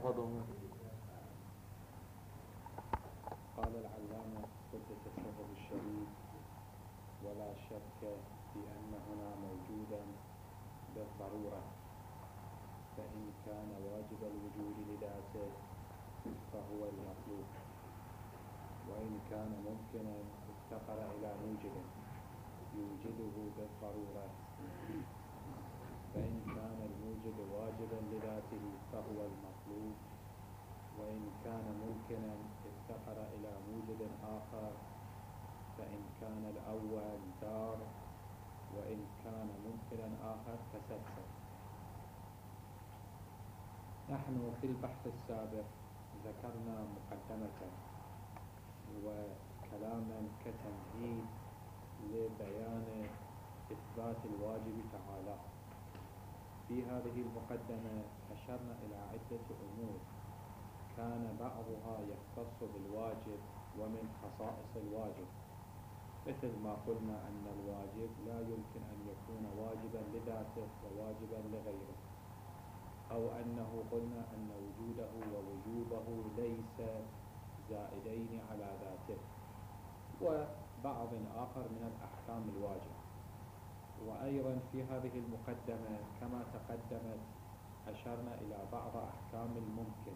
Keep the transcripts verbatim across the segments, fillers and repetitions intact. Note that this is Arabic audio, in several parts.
تفضل. قال العلامة قدس سره الشريف: ولا شك في أن هنا موجودا بالضرورة، فإن كان واجب الوجود لذاته فهو المطلوب، وإن كان ممكنا افتقر إلى موجب يوجده بالضرورة، فإن كان الموجب واجبا لذاته فهو المطلوب، وإن كان ممكنا افتقر إلى موجب آخر، فإن كان الأول دار، وإن كان ممكنا آخر تسلسل. نحن في البحث السابق ذكرنا مقدمة وكلاما كتمهيد لبيان إثبات الواجب تعالى. في هذه المقدمة أشرنا إلى عدة أمور كان بعضها يختص بالواجب ومن خصائص الواجب، مثل ما قلنا أن الواجب لا يمكن أن يكون واجبا لذاته وواجبا لغيره، أو أنه قلنا أن وجوده ووجوبه ليس زائدين على ذاته، وبعض آخر من الأحكام الواجب. وأيضا في هذه المقدمة كما تقدمت أشرنا إلى بعض أحكام الممكن،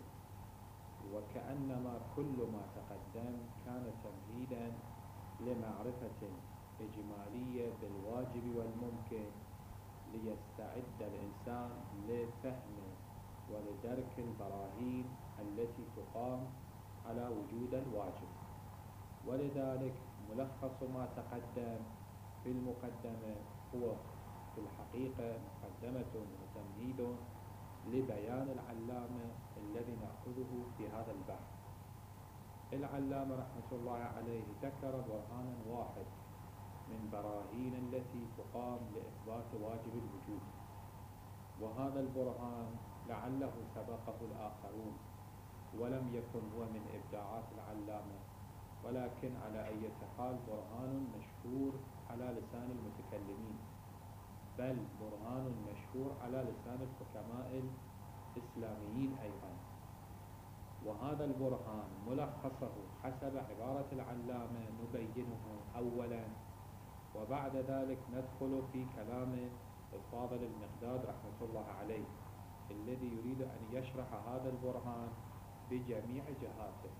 وكأنما كل ما تقدم كان تمهيدا لمعرفة إجمالية بالواجب والممكن، ليستعد الإنسان لفهم ولدرك البراهين التي تقام على وجود الواجب. ولذلك ملخص ما تقدم في المقدمة هو في الحقيقة مقدمة وتمهيد لبيان العلامة الذي نأخذه في هذا البحث. العلامة رحمة الله عليه ذكر برهانا واحد من براهين التي تقام لإثبات واجب الوجود، وهذا البرهان لعله سبقه الآخرون ولم يكن هو من إبداعات العلامة، ولكن على أي حال برهان مشهور على لسان المتكلمين، بل برهان مشهور على لسان الحكماء الإسلاميين أيضا. وهذا البرهان ملخصه حسب عبارة العلامة نبينه أولا، وبعد ذلك ندخل في كلام الفاضل المقداد رحمة الله عليه الذي يريد أن يشرح هذا البرهان بجميع جهاته.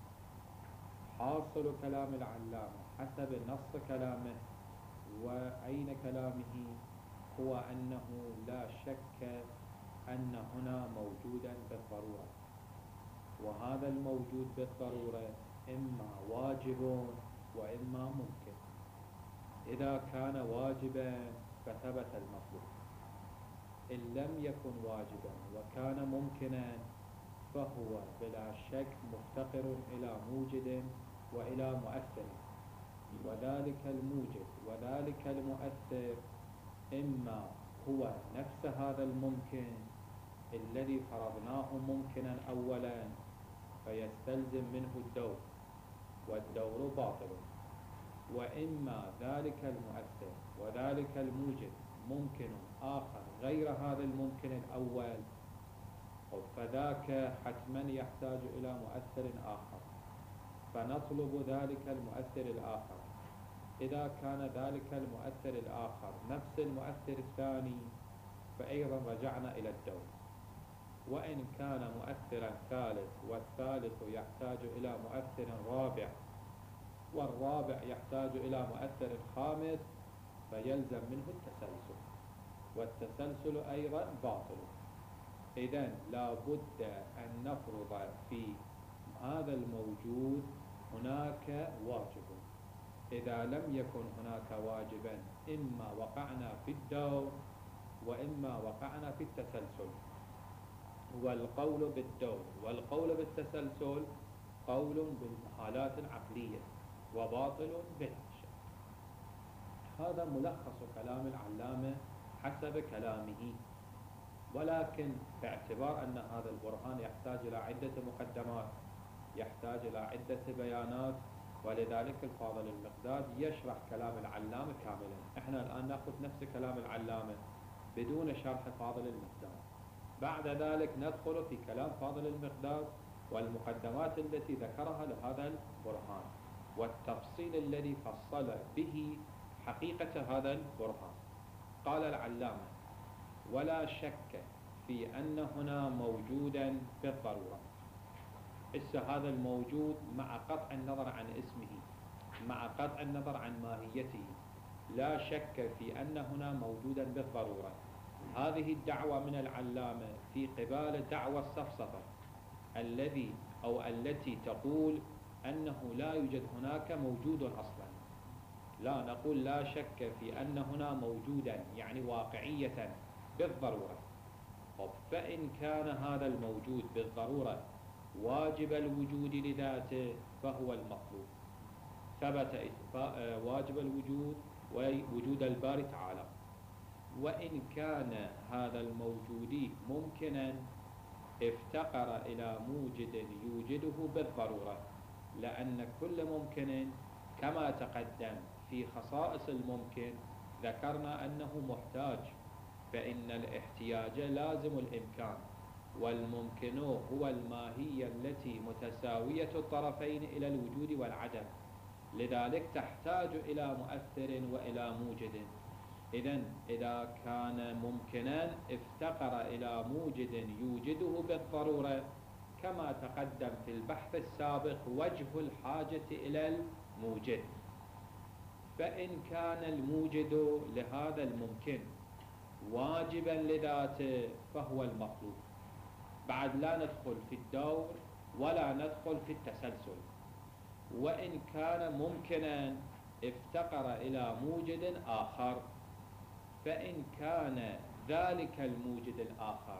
حاصل كلام العلامة حسب نص كلامه وأين كلامه هو أنه لا شك أن هنا موجودا بالضرورة، وهذا الموجود بالضرورة إما واجب وإما ممكن. إذا كان واجبا فثبت المطلوب، إن لم يكن واجبا وكان ممكنا فهو بلا شك مفتقر إلى موجد وإلى مؤثر، وذلك الموجد وذلك المؤثر إما هو نفس هذا الممكن الذي فرضناه ممكنا أولا فيستلزم منه الدور والدور باطل، وإما ذلك المؤثر وذلك الموجد ممكن آخر غير هذا الممكن الأول، فذاك حتما يحتاج إلى مؤثر آخر، فنطلب ذلك المؤثر الآخر. إذا كان ذلك المؤثر الآخر نفس المؤثر الثاني فأيضا رجعنا إلى الدور. وإن كان مؤثرا ثالث والثالث يحتاج إلى مؤثر رابع والرابع يحتاج إلى مؤثر خامس فيلزم منه التسلسل، والتسلسل أيضا باطل. إذن لا بد أن نفرض في هذا الموجود هناك واجب. إذا لم يكن هناك واجبا إما وقعنا في الدور وإما وقعنا في التسلسل. والقول بالدور والقول بالتسلسل قول بالمحالات العقلية وباطل بلا شك. هذا ملخص كلام العلامة حسب كلامه، ولكن باعتبار أن هذا البرهان يحتاج إلى عدة مقدمات، يحتاج إلى عدة بيانات، ولذلك الفاضل المقداد يشرح كلام العلامة كاملا. احنا الآن نأخذ نفس كلام العلامة بدون شرح فاضل المقداد، بعد ذلك ندخل في كلام فاضل المقداد والمقدمات التي ذكرها لهذا البرهان والتفصيل الذي فصل به حقيقة هذا البرهان. قال العلامة: ولا شك في أن هنا موجودا بالضرورة. إس هذا الموجود مع قطع النظر عن اسمه، مع قطع النظر عن ماهيته، لا شك في أن هنا موجودا بالضرورة. هذه الدعوة من العلامة في قبال دعوى السفسطة الذي أو التي تقول أنه لا يوجد هناك موجود أصلا. لا، نقول لا شك في أن هنا موجودا يعني واقعية بالضرورة. فإن كان هذا الموجود بالضرورة واجب الوجود لذاته فهو المطلوب. ثبت واجب الوجود ووجود الباري تعالى. وإن كان هذا الموجود ممكنا افتقر إلى موجد يوجده بالضرورة، لأن كل ممكن كما تقدم في خصائص الممكن ذكرنا أنه محتاج، فإن الاحتياج لازم الإمكان، والممكن هو الماهية التي متساوية الطرفين إلى الوجود والعدم، لذلك تحتاج إلى مؤثر وإلى موجد. إذن إذا كان ممكنا افتقر إلى موجد يوجده بالضرورة، كما تقدم في البحث السابق وجه الحاجة إلى الموجد. فإن كان الموجد لهذا الممكن واجبا لذاته فهو المطلوب. بعد لا ندخل في الدور ولا ندخل في التسلسل. وإن كان ممكنا افتقر إلى موجد آخر، فإن كان ذلك الموجد الآخر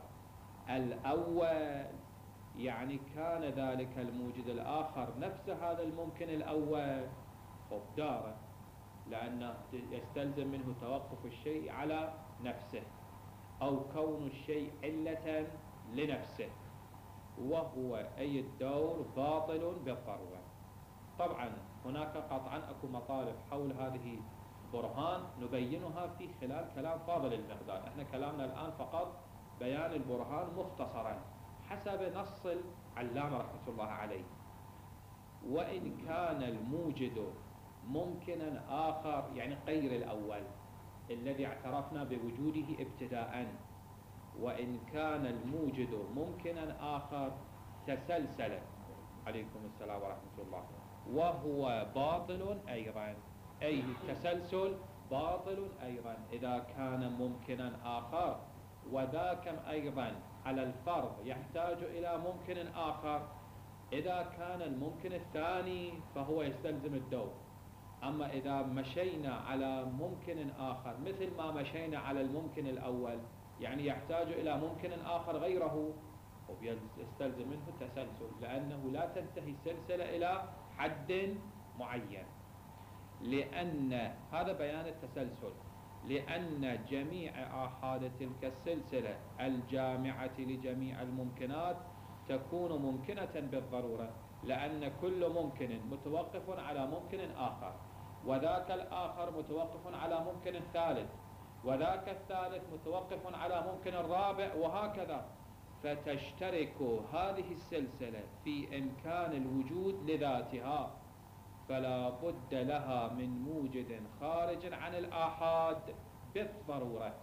الأول، يعني كان ذلك الموجد الآخر نفس هذا الممكن الأول، فداره، لأنه يستلزم منه توقف الشيء على نفسه أو كون الشيء علة لنفسه، وهو أي الدور باطل بالضرورة. طبعا هناك قطعا أكو مطالب حول هذه برهان نبينها في خلال كلام فاضل المقداد. احنا كلامنا الآن فقط بيان البرهان مختصرا حسب نص العلامة رحمة الله عليه. وإن كان الموجد ممكنا آخر، يعني غير الأول الذي اعترفنا بوجوده ابتداء، وإن كان الموجد ممكنا آخر تسلسل، عليكم السلام ورحمة الله، وهو باطل أيضا، أي التسلسل باطل أيضا إذا كان ممكنا آخر، وذاك أيضا على الفرض يحتاج إلى ممكن آخر. إذا كان الممكن الثاني فهو يستلزم الدور. أما إذا مشينا على ممكن آخر مثل ما مشينا على الممكن الأول، يعني يحتاج إلى ممكن آخر غيره، ويستلزم منه التسلسل، لأنه لا تنتهي السلسلة إلى حد معين. لأن هذا بيان التسلسل، لأن جميع آحاد تلك السلسلة الجامعة لجميع الممكنات تكون ممكنة بالضرورة، لأن كل ممكن متوقف على ممكن آخر، وذاك الآخر متوقف على ممكن ثالث، وذاك الثالث متوقف على ممكن الرابع، وهكذا. فتشترك هذه السلسلة في إمكان الوجود لذاتها، فلا بد لها من موجد خارج عن الآحاد بالضرورة،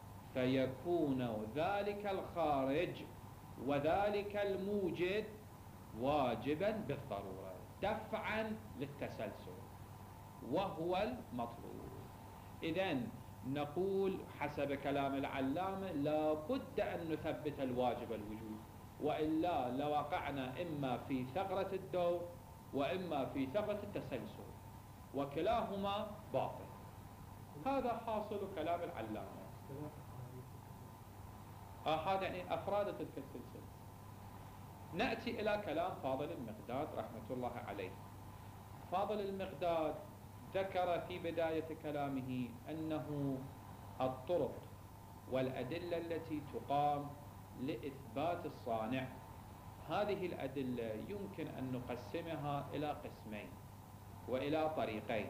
فيكون ذلك الخارج وذلك الموجد واجبا بالضرورة دفعا للتسلسل، وهو المطلوب. إذن نقول حسب كلام العلامة لا بد أن نثبت الواجب الوجود، وإلا لوقعنا إما في ثغرة الدور وإما في ثغرة التسلسل، وكلاهما باطل. هذا حاصل كلام العلامة. آحاد يعني أفراد تلك السلسلة. نأتي إلى كلام فاضل المقداد رحمة الله عليه. فاضل المقداد ذكر في بداية كلامه أنه الطرق والأدلة التي تقام لإثبات الصانع، هذه الأدلة يمكن أن نقسمها إلى قسمين وإلى طريقين.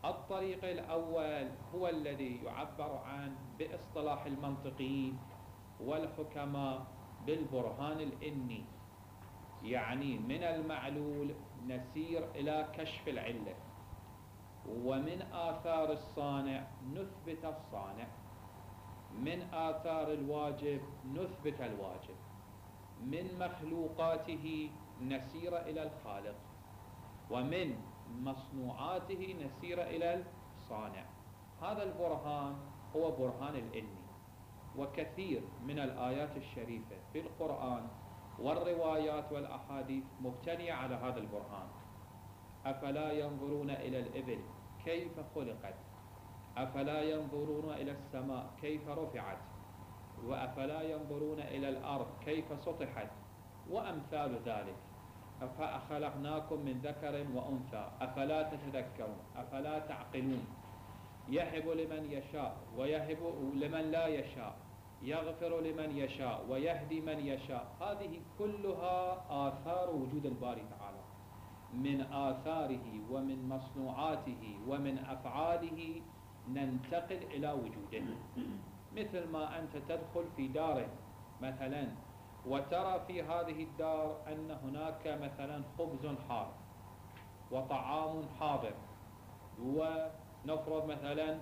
الطريق الأول هو الذي يعبر عنه باصطلاح المنطقيين والحكماء بالبرهان الإني، يعني من المعلول نسير إلى كشف العلة، ومن آثار الصانع نثبت الصانع، من آثار الواجب نثبت الواجب، من مخلوقاته نسير إلى الخالق، ومن مصنوعاته نسير إلى الصانع. هذا البرهان هو برهان الإني. وكثير من الآيات الشريفة في القرآن والروايات والأحاديث مبتنية على هذا البرهان. أفلا ينظرون إلى الإبل كيف خلقت، أفلا ينظرون إلى السماء كيف رفعت، وأفلا ينظرون إلى الأرض كيف سطحت، وأمثال ذلك. أفخلقناكم من ذكر وأنثى أفلا تتذكرون أفلا تعقلون، يهب لمن يشاء ويهب لمن لا يشاء، يغفر لمن يشاء ويهدي من يشاء. هذه كلها آثار وجود الباري تعالى، من آثاره ومن مصنوعاته ومن أفعاله ننتقل إلى وجوده. مثل ما أنت تدخل في دار مثلا وترى في هذه الدار أن هناك مثلا خبز حار وطعام حاضر، ونفرض مثلا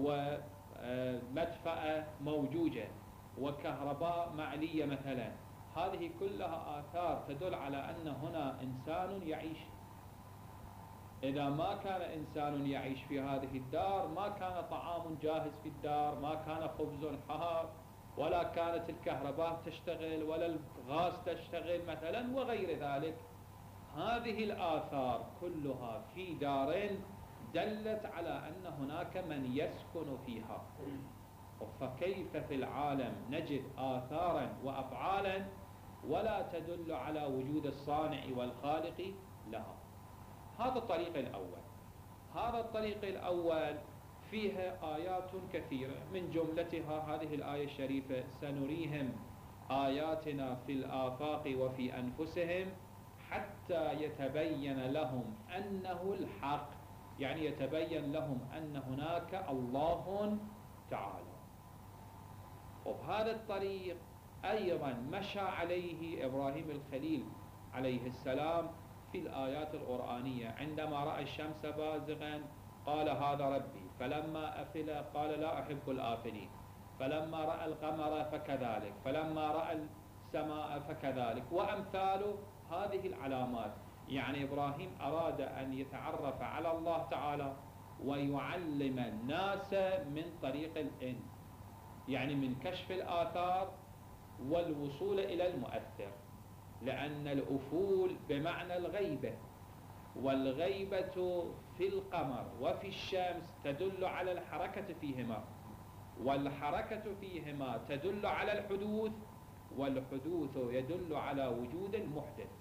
ومدفأة موجودة وكهرباء معلية مثلا. هذه كلها آثار تدل على أن هنا إنسان يعيش. إذا ما كان إنسان يعيش في هذه الدار ما كان طعام جاهز في الدار، ما كان خبز حار، ولا كانت الكهرباء تشتغل ولا الغاز تشتغل مثلا وغير ذلك. هذه الآثار كلها في دار دلت على أن هناك من يسكن فيها. فكيف في العالم نجد آثارا وأفعالا ولا تدل على وجود الصانع والخالق لها؟ هذا الطريق الأول. هذا الطريق الأول فيها آيات كثيرة، من جملتها هذه الآية الشريفة: سنريهم آياتنا في الآفاق وفي أنفسهم حتى يتبين لهم أنه الحق، يعني يتبين لهم أن هناك الله تعالى. وبهذا الطريق أيضا مشى عليه إبراهيم الخليل عليه السلام في الآيات القرآنية. عندما رأى الشمس بازغا قال هذا ربي، فلما أفل قال لا أحب الآفلين، فلما رأى القمر فكذلك، فلما رأى السماء فكذلك، وأمثال هذه العلامات. يعني إبراهيم أراد أن يتعرف على الله تعالى ويعلم الناس من طريق الإن، يعني من كشف الآثار والوصول إلى المؤثر، لأن الأفول بمعنى الغيبة، والغيبة في القمر وفي الشمس تدل على الحركة فيهما، والحركة فيهما تدل على الحدوث، والحدوث يدل على وجود المحدث.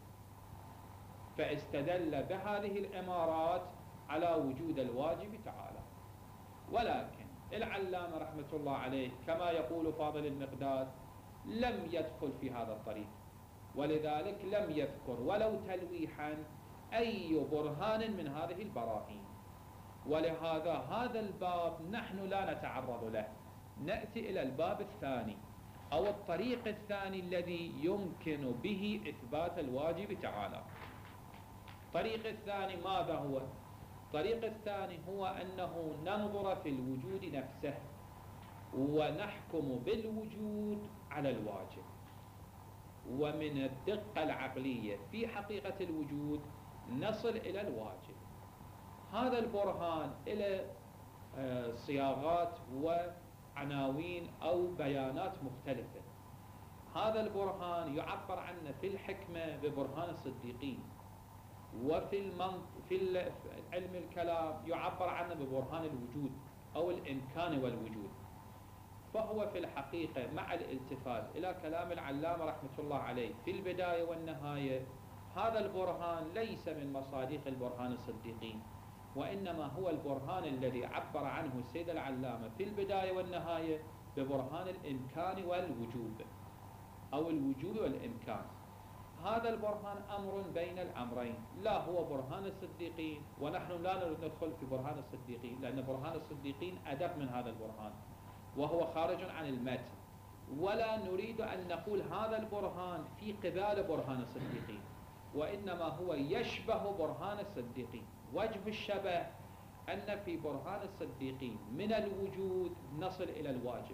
فاستدل بهذه الإمارات على وجود الواجب تعالى. ولكن العلامة رحمة الله عليه كما يقول فاضل المقداد لم يدخل في هذا الطريق، ولذلك لم يذكر ولو تلويحا أي برهان من هذه البراهين. ولهذا هذا الباب نحن لا نتعرض له. نأتي إلى الباب الثاني أو الطريق الثاني الذي يمكن به إثبات الواجب تعالى. الطريق الثاني ماذا هو؟ الطريق الثاني هو أنه ننظر في الوجود نفسه ونحكم بالوجود على الواجب. ومن الدقة العقلية في حقيقة الوجود نصل إلى الواجب. هذا البرهان إلى صياغات وعناوين أو بيانات مختلفة. هذا البرهان يعبر عنه في الحكمة ببرهان الصديقين، وفي المنط... في علم الكلام يعبر عنه ببرهان الوجود أو الإمكان والوجود. فهو في الحقيقة مع الالتفات إلى كلام العلامة رحمة الله عليه في البداية والنهاية، هذا البرهان ليس من مصادق البرهان الصديقين، وإنما هو البرهان الذي عبر عنه السيد العلامة في البداية والنهاية ببرهان الإمكان والوجوب أو الوجوب والإمكان. هذا البرهان أمر بين الأمرين، لا هو برهان الصديقين ونحن لا ندخل في برهان الصديقين، لأن برهان الصديقين أدق من هذا البرهان وهو خارج عن المتن. ولا نريد أن نقول هذا البرهان في قبال برهان الصديقين، وإنما هو يشبه برهان الصديقين. وجه الشبه أن في برهان الصديقين من الوجود نصل إلى الواجب،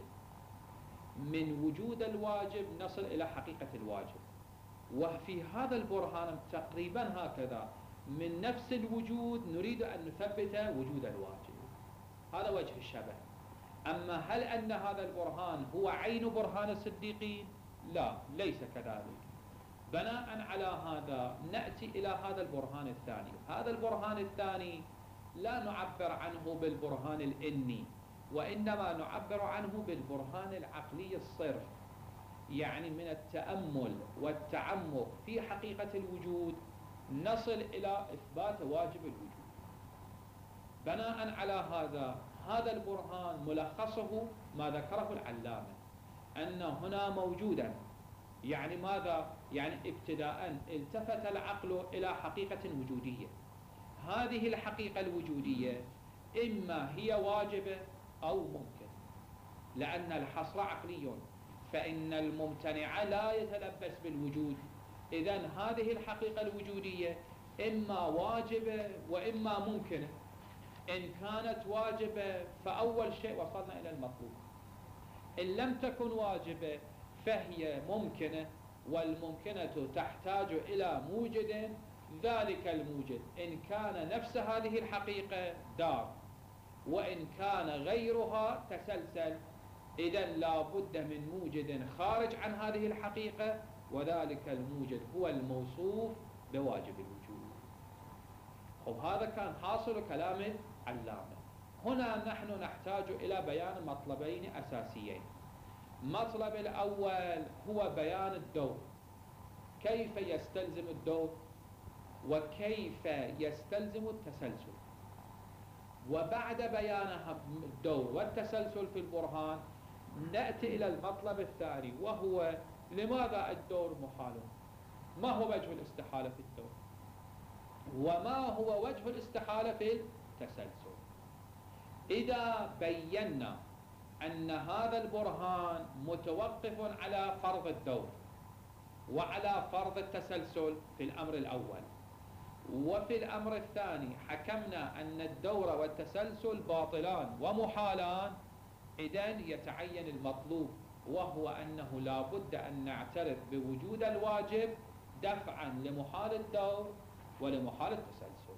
من وجود الواجب نصل إلى حقيقة الواجب. وفي هذا البرهان تقريبا هكذا، من نفس الوجود نريد أن نثبت وجود الواجب. هذا وجه الشبه. أما هل أن هذا البرهان هو عين برهان الصديقين؟ لا، ليس كذلك. بناء على هذا نأتي إلى هذا البرهان الثاني. هذا البرهان الثاني لا نعبر عنه بالبرهان الإني، وإنما نعبر عنه بالبرهان العقلي الصرف، يعني من التأمل والتعمق في حقيقة الوجود نصل إلى إثبات واجب الوجود. بناء على هذا، هذا البرهان ملخصه ما ذكره العلامة، أن هنا موجودا، يعني ماذا؟ يعني ابتداء التفت العقل إلى حقيقة وجودية. هذه الحقيقة الوجودية إما هي واجبة أو ممكن، لأن الحصر عقلي، فإن الممتنع لا يتلبس بالوجود. إذن هذه الحقيقة الوجودية إما واجبة وإما ممكنة. إن كانت واجبة فأول شيء وصلنا إلى المطلوب، إن لم تكن واجبة فهي ممكنة، والممكنة تحتاج إلى موجد. ذلك الموجد إن كان نفس هذه الحقيقة دار، وإن كان غيرها تسلسل. إذن لا بد من موجد خارج عن هذه الحقيقة، وذلك الموجد هو الموصوف بواجب الوجود. وهذا كان حاصل كلام العلامة. هنا نحن نحتاج إلى بيان مطلبين أساسيين. المطلب الأول هو بيان الدور، كيف يستلزم الدور وكيف يستلزم التسلسل. وبعد بيان الدور والتسلسل في البرهان نأتي إلى المطلب الثاني، وهو لماذا الدور محال؟ ما هو وجه الاستحالة في الدور؟ وما هو وجه الاستحالة في التسلسل؟ إذا بينا أن هذا البرهان متوقف على فرض الدور وعلى فرض التسلسل في الأمر الأول، وفي الأمر الثاني حكمنا أن الدور والتسلسل باطلان ومحالان، إذن يتعين المطلوب، وهو أنه لا بد أن نعترف بوجود الواجب دفعا لمحال الدور ولمحال التسلسل.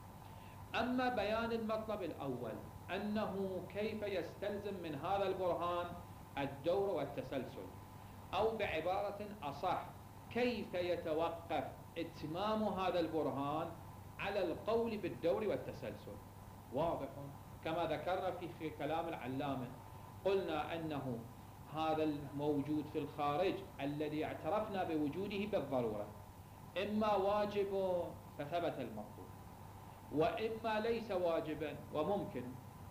أما بيان المطلب الأول أنه كيف يستلزم من هذا البرهان الدور والتسلسل، أو بعبارة أصح كيف يتوقف اتمام هذا البرهان على القول بالدور والتسلسل، واضح كما ذكرنا في كلام العلامة. قلنا أنه هذا الموجود في الخارج الذي اعترفنا بوجوده بالضرورة إما واجب فثبت المطلوب، وإما ليس واجبا وممكن.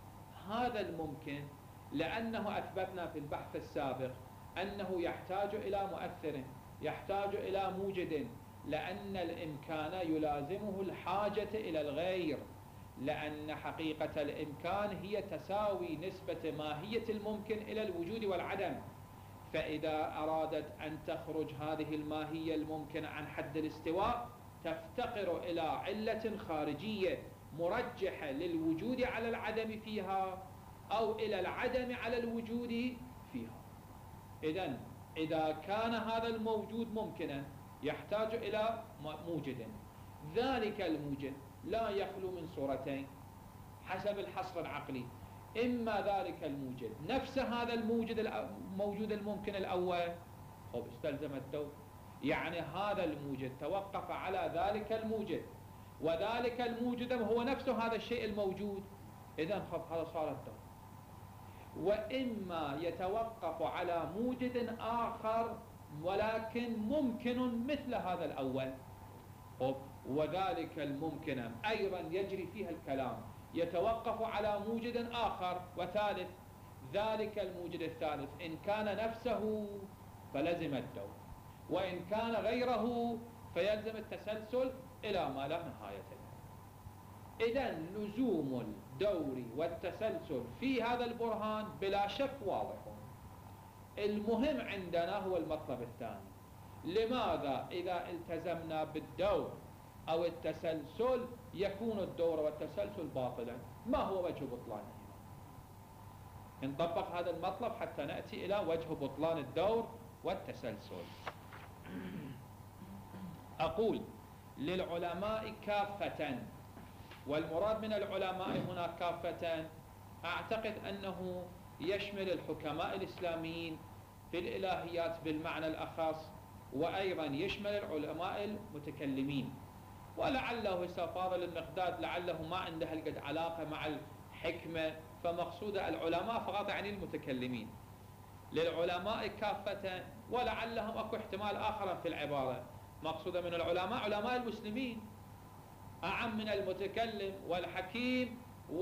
هذا الممكن لأنه أثبتنا في البحث السابق أنه يحتاج إلى مؤثر، يحتاج إلى موجد، لأن الإمكان يلازمه الحاجة إلى الغير، لأن حقيقة الإمكان هي تساوي نسبة ماهية الممكن إلى الوجود والعدم. فإذا أرادت أن تخرج هذه الماهية الممكنة عن حد الاستواء تفتقر إلى علة خارجية مرجحة للوجود على العدم فيها، أو إلى العدم على الوجود فيها. إذن إذا كان هذا الموجود ممكنا يحتاج إلى موجد. ذلك الموجد لا يخلو من صورتين حسب الحصر العقلي: إما ذلك الموجد نفس هذا الموجد الموجود الممكن الأول، أو استلزم الدور، يعني هذا الموجد توقف على ذلك الموجد، وذلك الموجد هو نفس هذا الشيء الموجود، إذن خف هذا صار الدور. وإما يتوقف على موجد آخر ولكن ممكن مثل هذا الأول، وذلك الممكن أيضا يجري فيها الكلام يتوقف على موجد آخر وثالث. ذلك الموجد الثالث إن كان نفسه فلزم الدور، وإن كان غيره فيلزم التسلسل إلى ما لا نهاية له. إذن لزوم الدور والتسلسل في هذا البرهان بلا شك واضح. المهم عندنا هو المطلب الثاني. لماذا إذا التزمنا بالدور أو التسلسل يكون الدور والتسلسل باطلا؟ ما هو وجه بطلانهما؟ نطبق هذا المطلب حتى نأتي إلى وجه بطلان الدور والتسلسل. أقول للعلماء كافة، والمراد من العلماء هنا كافة أعتقد أنه يشمل الحكماء الإسلاميين في الإلهيات بالمعنى الأخص، وأيضا يشمل العلماء المتكلمين. ولعله فاضل المقداد لعله ما عنده القد علاقة مع الحكمة، فمقصود العلماء فقط يعني المتكلمين. للعلماء كافة، ولعلهم أكو احتمال آخر في العبارة، مقصود من العلماء علماء المسلمين أعم من المتكلم والحكيم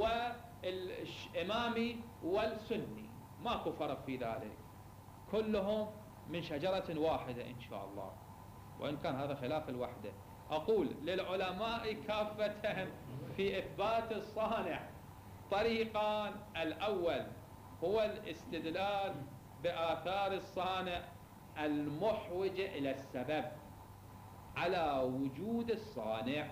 والإمامي والسني، ماكو فرق في ذلك، كلهم من شجرة واحدة إن شاء الله، وإن كان هذا خلاف الوحدة. أقول للعلماء كافة في إثبات الصانع طريقان: الأول هو الاستدلال بآثار الصانع المحوجة إلى السبب على وجود الصانع،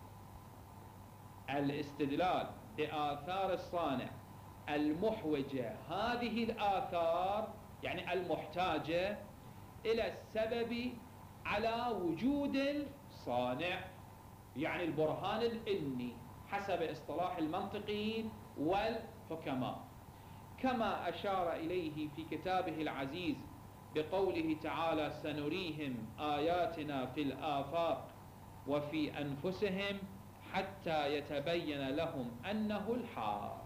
الاستدلال بآثار الصانع المحوجة، هذه الآثار يعني المحتاجة إلى السبب على وجود الصانع، يعني البرهان العلمي حسب اصطلاح المنطقيين والحكماء، كما أشار إليه في كتابه العزيز بقوله تعالى: سنريهم آياتنا في الآفاق وفي أنفسهم حتى يتبين لهم أنه الحق.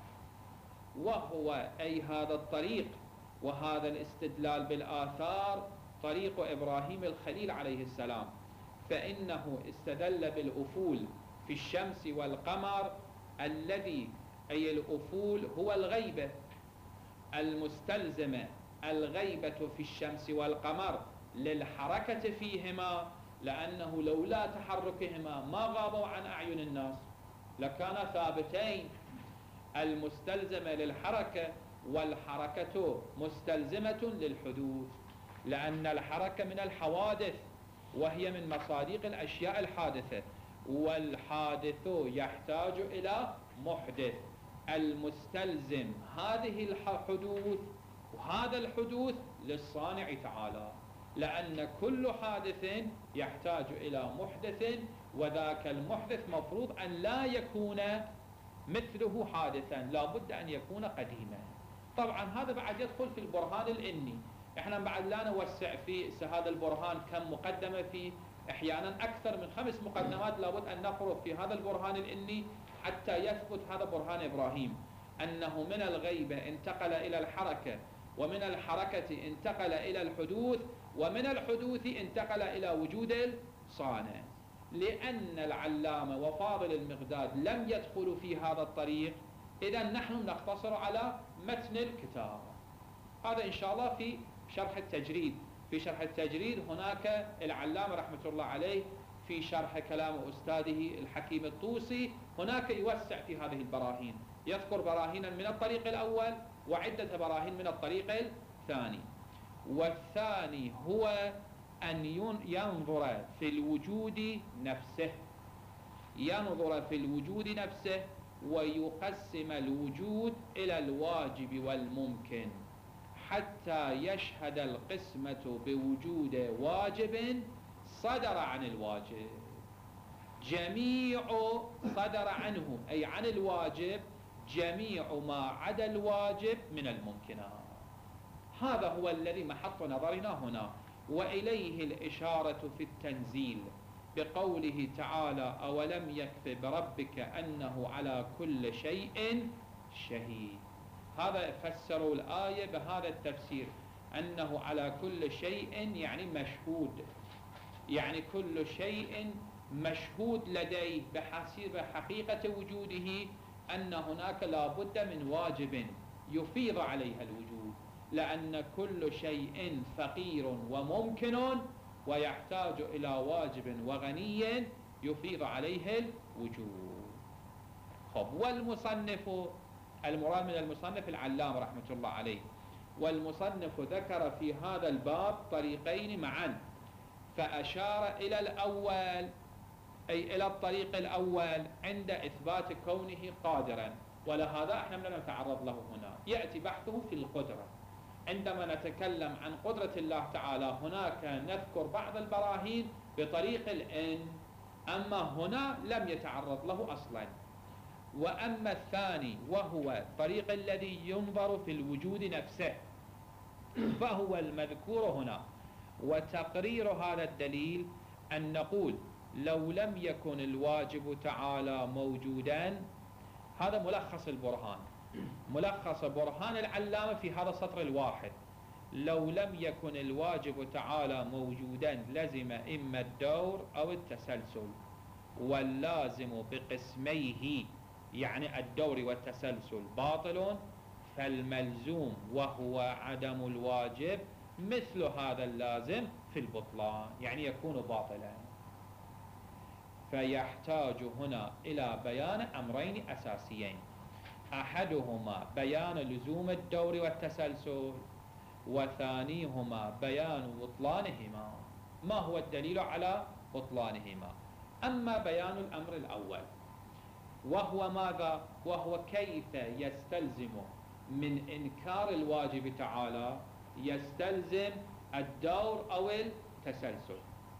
وهو أي هذا الطريق وهذا الاستدلال بالآثار طريق إبراهيم الخليل عليه السلام، فإنه استدل بالأفول في الشمس والقمر، الذي أي الأفول هو الغيبة المستلزمة، الغيبة في الشمس والقمر للحركة فيهما، لأنه لولا تحركهما ما غابوا عن أعين الناس لكانا ثابتين، المستلزمة للحركة، والحركة مستلزمة للحدوث، لأن الحركة من الحوادث وهي من مصادق الأشياء الحادثة، والحادث يحتاج إلى محدث المستلزم هذه الحدوث، وهذا الحدوث للصانع تعالى، لأن كل حادث يحتاج إلى محدث، وذاك المحدث مفروض أن لا يكون مثله حادثا، لا بد أن يكون قديما. طبعا هذا بعد يدخل في البرهان الإني، احنا بعد لا نوسع في هذا البرهان كم مقدمة فيه، احيانا أكثر من خمس مقدمات لابد أن نفرض في هذا البرهان الإني حتى يثبت هذا برهان إبراهيم، أنه من الغيبة انتقل إلى الحركة، ومن الحركة انتقل إلى الحدوث، ومن الحدوث انتقل إلى وجود الصانع. لأن العلامة وفاضل المقداد لم يدخلوا في هذا الطريق، إذا نحن نقتصر على متن الكتاب. هذا إن شاء الله في شرح التجريد. في شرح التجريد هناك العلامة رحمة الله عليه في شرح كلام أستاذه الحكيم الطوسي هناك يوسع في هذه البراهين، يذكر براهينا من الطريق الأول وعدة براهين من الطريق الثاني. والثاني هو أن ينظر في الوجود نفسه، ينظر في الوجود نفسه ويقسم الوجود إلى الواجب والممكن، حتى يشهد القسمة بوجود واجب صدر عن الواجب، جميع صدر عنه أي عن الواجب جميع ما عدا الواجب من الممكنات. هذا هو الذي محط نظرنا هنا، وإليه الإشارة في التنزيل بقوله تعالى: أولم يكف بربك أنه على كل شيء شهيد. هذا فسروا الآية بهذا التفسير، أنه على كل شيء يعني مشهود، يعني كل شيء مشهود لديه بحقيقة وجوده، أن هناك لا بد من واجب يفيض عليها الوجود، لأن كل شيء فقير وممكن ويحتاج إلى واجب وغني يفيض عليه الوجود. خب، والمصنف المراد من المصنف العلامة رحمة الله عليه والمصنف ذكر في هذا الباب طريقين معا، فأشار إلى الأول أي إلى الطريق الأول عند إثبات كونه قادرا، ولهذا احنا لم نتعرض له هنا. يأتي بحثه في القدرة. عندما نتكلم عن قدرة الله تعالى هناك نذكر بعض البراهين بطريق الإن، أما هنا لم يتعرض له أصلا. وأما الثاني وهو الطريق الذي ينظر في الوجود نفسه فهو المذكور هنا. وتقرير هذا الدليل أن نقول لو لم يكن الواجب تعالى موجودا، هذا ملخص البرهان، ملخص برهان العلامة في هذا السطر الواحد. لو لم يكن الواجب تعالى موجودا لزم إما الدور أو التسلسل، واللازم بقسميه يعني الدور والتسلسل باطل، فالملزوم وهو عدم الواجب مثل هذا اللازم في البطلان، يعني يكون باطلا. فيحتاج هنا إلى بيان أمرين أساسيين، أحدهما بيان لزوم الدور والتسلسل، وثانيهما بيان بطلانهما. ما هو الدليل على بطلانهما؟ أما بيان الأمر الأول وهو ماذا؟ وهو كيف يستلزم من إنكار الواجب تعالى يستلزم الدور أو التسلسل.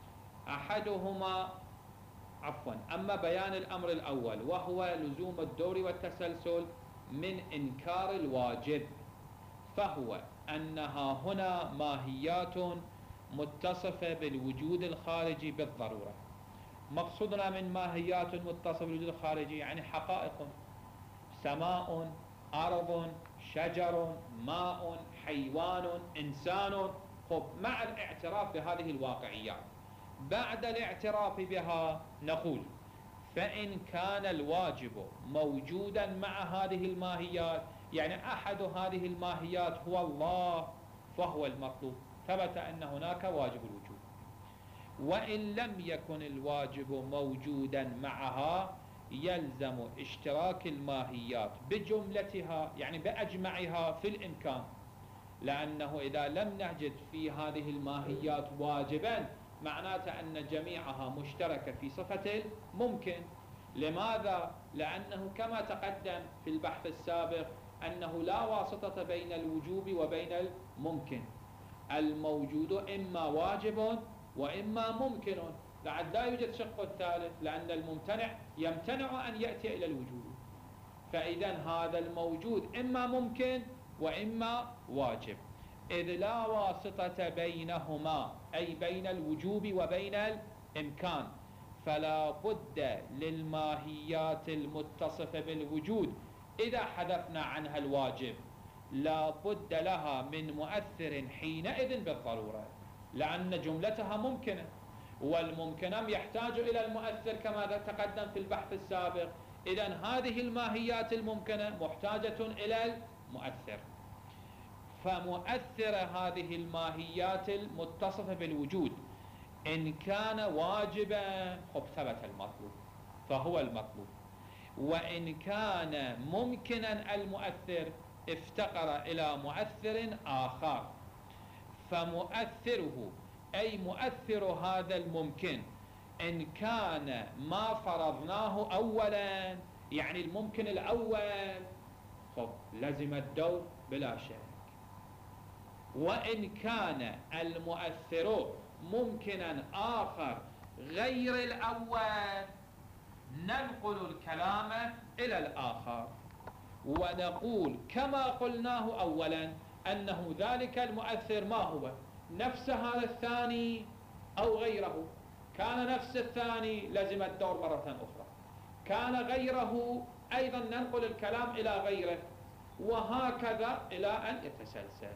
أحدهما عفوا أما بيان الأمر الأول وهو لزوم الدور والتسلسل من إنكار الواجب، فهو أنها هنا ماهيات متصفة بالوجود الخارجي بالضرورة. مقصودنا من ماهيات متصفة بالوجود الخارجي يعني حقائق، سماء، أرض، شجر، ماء، حيوان، إنسان. خب مع الاعتراف بهذه الواقعيات، بعد الاعتراف بها نقول فإن كان الواجب موجودا مع هذه الماهيات، يعني أحد هذه الماهيات هو الله، فهو المطلوب، ثبت أن هناك واجب الوجود. وإن لم يكن الواجب موجودا معها يلزم اشتراك الماهيات بجملتها يعني بأجمعها في الإمكان، لأنه إذا لم نجد في هذه الماهيات واجبا معناته أن جميعها مشتركة في صفة الممكن. لماذا؟ لأنه كما تقدم في البحث السابق أنه لا واسطة بين الوجوب وبين الممكن، الموجود إما واجب وإما ممكن، لعد لا يوجد شق الثالث، لأن الممتنع يمتنع أن يأتي إلى الوجود. فإذا هذا الموجود إما ممكن وإما واجب، إذ لا واسطة بينهما أي بين الوجوب وبين الإمكان، فلا بد للماهيات المتصفة بالوجود إذا حذفنا عنها الواجب لا بد لها من مؤثر حينئذ بالضرورة، لأن جملتها ممكنة، والممكنة يحتاج إلى المؤثر كما تقدم في البحث السابق. إذن هذه الماهيات الممكنة محتاجة إلى المؤثر، فمؤثر هذه الماهيات المتصفة بالوجود إن كان واجبا خب ثبت المطلوب فهو المطلوب، وإن كان ممكنا المؤثر افتقر إلى مؤثر آخر، فمؤثره أي مؤثر هذا الممكن إن كان ما فرضناه أولا، يعني الممكن الأول خب لزم الدور بلا شك. وإن كان المؤثر ممكنا آخر غير الأول ننقل الكلام إلى الآخر ونقول كما قلناه أولا أنه ذلك المؤثر ما هو؟ نفس هذا الثاني أو غيره. كان نفس الثاني لزم الدور مرة أخرى، كان غيره أيضا ننقل الكلام إلى غيره، وهكذا إلى أن يتسلسل.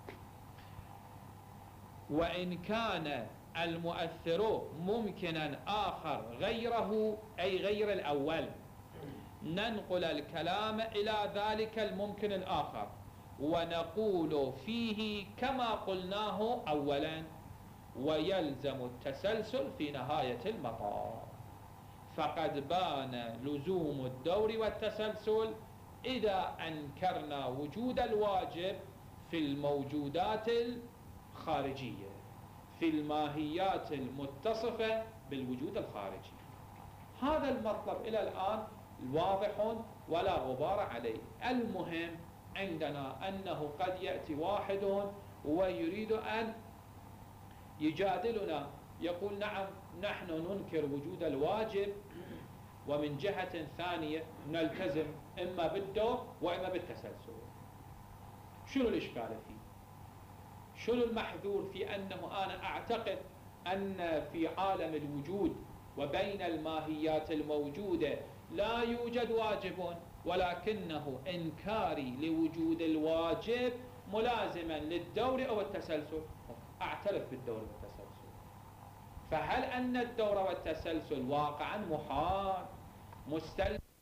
وإن كان المؤثر ممكنا آخر غيره أي غير الأول ننقل الكلام إلى ذلك الممكن الآخر ونقول فيه كما قلناه أولا، ويلزم التسلسل في نهاية المطاف. فقد بان لزوم الدور والتسلسل إذا أنكرنا وجود الواجب في الموجودات الخارجية، في الماهيات المتصفة بالوجود الخارجي. هذا المطلب إلى الآن واضح ولا غبار عليه. المهم عندنا أنه قد يأتي واحد ويريد أن يجادلنا، يقول نعم نحن ننكر وجود الواجب، ومن جهة ثانية نلتزم إما بالدور وإما بالتسلسل. شنو الإشكال فيه؟ شنو المحذور في أنه أنا أعتقد أن في عالم الوجود وبين الماهيات الموجودة لا يوجد واجب، ولكنه إنكاري لوجود الواجب ملازما للدور أو التسلسل؟ أعترف بالدور والتسلسل. فهل أن الدور والتسلسل واقعا محال مستلزم